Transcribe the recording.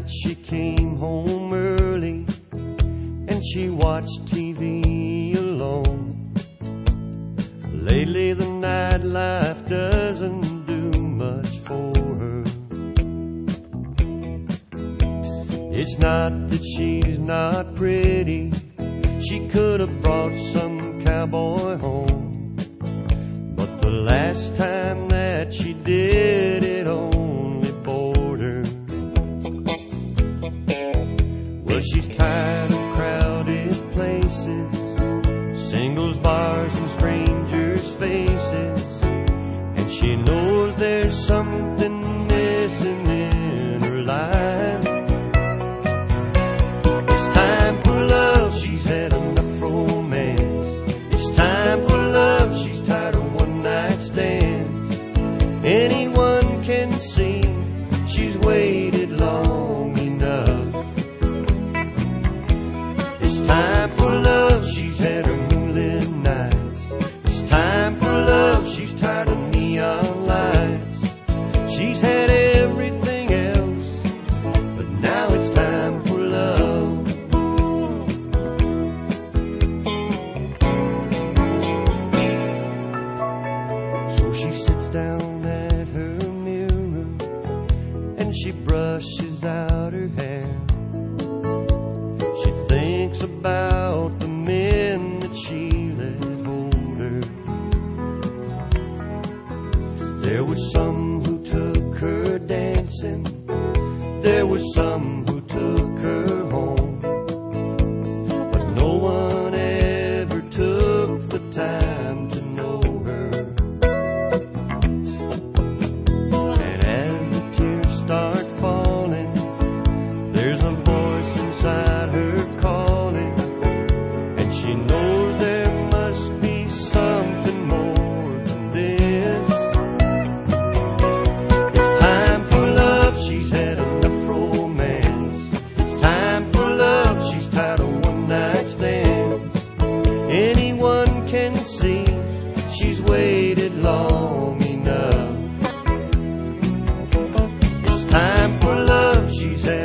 she came home early and she watched TV alone. Lately the nightlife doesn't do much for her. It's not that she's not pretty, she could have brought some cowboy home, but the last time that she did, it only bored her. Well, she's tired of crowded places, singles bars and strangers' faces, and she knows there's something missing in her life. It's time for love, she's had enough romance. It's time for love, she's tired of one-night stands. Anyone can see she's waited long enough. It's time for love, she's had her moonlit nights. It's time for love, she's tired of neon lights. She's had everything else, but now it's time for love. So she sits down at her mirror and she brushes out her hair. She thinks about the men that she let hold her. There were some who took her dancing, there were some who took her home, but no one ever took the time to know her. And as the tears start falling, there's a voice inside her calling, and she knows there must be something more than this. It's time for love, she's had enough romance. It's time for love, she's tired of one-night stands. Anyone can see she's waited long enough. It's time for love, she's had